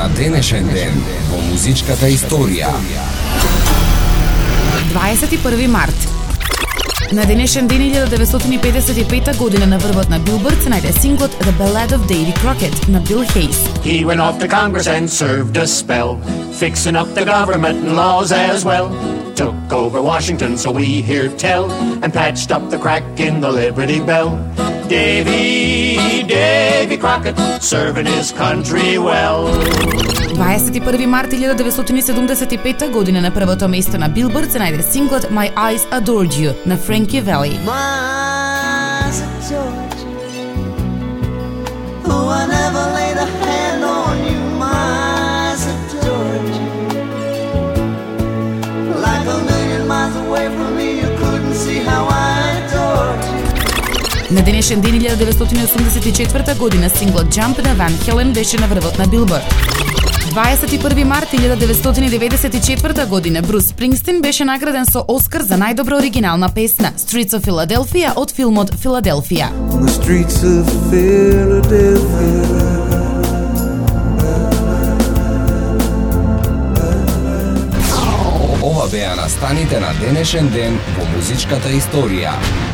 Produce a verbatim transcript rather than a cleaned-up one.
на денешен ден во музичката историја. дваесет и први март. На денешен ден илјада деветстотини и педесет и пета година на врвот на Билборд се најде синглот The Ballad of Davy Crockett на Бил Хейс. He went off to Congress and served a spell, fixing up the government and laws as well. Took over Washington, so we hear tell, and patched up the crack in the Liberty Bell. Davy, Davy Crockett, serving his country well. дваесет и први март илјада деветстотини и седумдесет и пета година на првото место на Билборд се најде синглот My Eyes Adored You на Frankie Valli. My eyes adored you. Oh, I never laid a hand on you. My eyes adored you. Like a million miles away from me, you couldn't see how I adored you. На денешен ден илјада деветстотини и осумдесет и четврта година синглот Jump на Ван Хелен беше на врвот на Билборд. дваесет и први март илјада деветстотини и деветдесет и четврта година Брус Спрингстин беше награден со Оскар за најдобра оригинална песна Streets of Philadelphia од филмот Филаделфија. On the streets of Philadelphia. Ова беа настаните на денешен ден во музичката историја.